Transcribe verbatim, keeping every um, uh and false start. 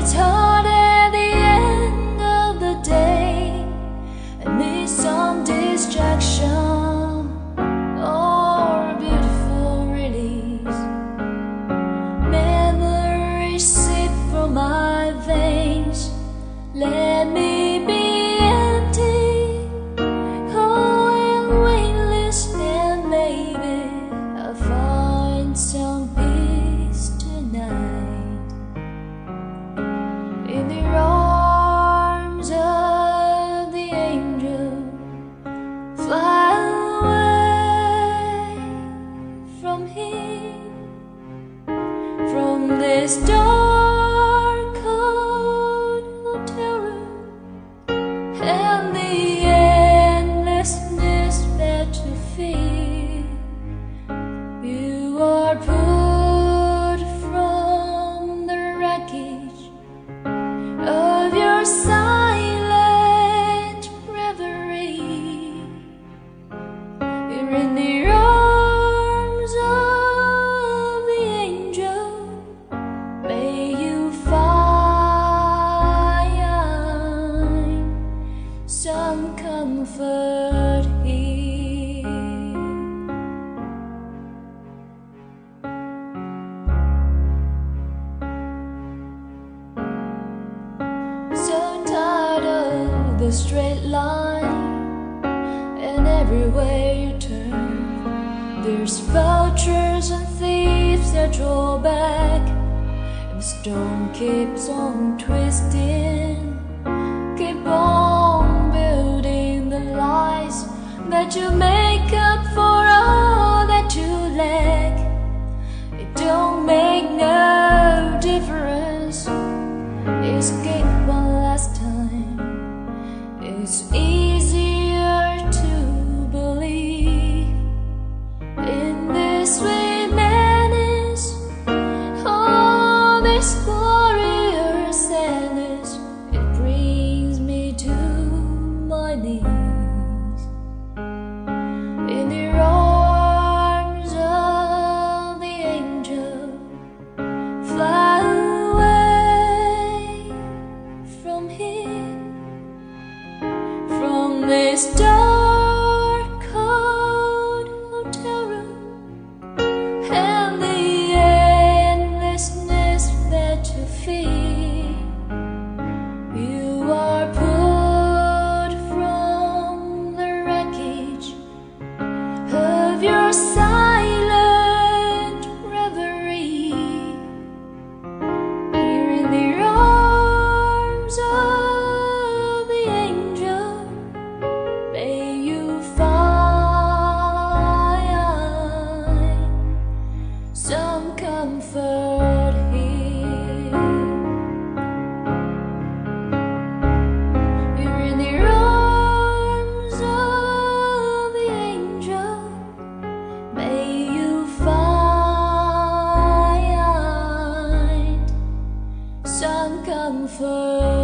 it's hard at the end of the day. I need some distraction or a beautiful release. Memories sip from my veins. Let me be empty, oh, and weightless, and maybe I'll find some peace tonight. In the arms of the angel, fly away from here, from this dark cold hotel room and the endlessness that you feel. You are put from the wreckage of your silent reverie. You're in the arms of the angel. May you find some comfort here. So tired of the straight line, and everywhere you turn there's vultures and thieves that draw back, and the storm keeps on twisting. Keep on building the lies that you make up for all that you lack. It don't make no difference. Escape one last time. It's easier to believe in this sweet madness, all this glorious sadness. It brings me to my knees. In the arms of the angel, fly away from here, from this dark cold hotel room and the endlessness that you feel. You are put from the wreckage of your silent reverie. Here in the arms of the angel, may you find some comfort here. You're in the arms of the angel. May you find some comfort.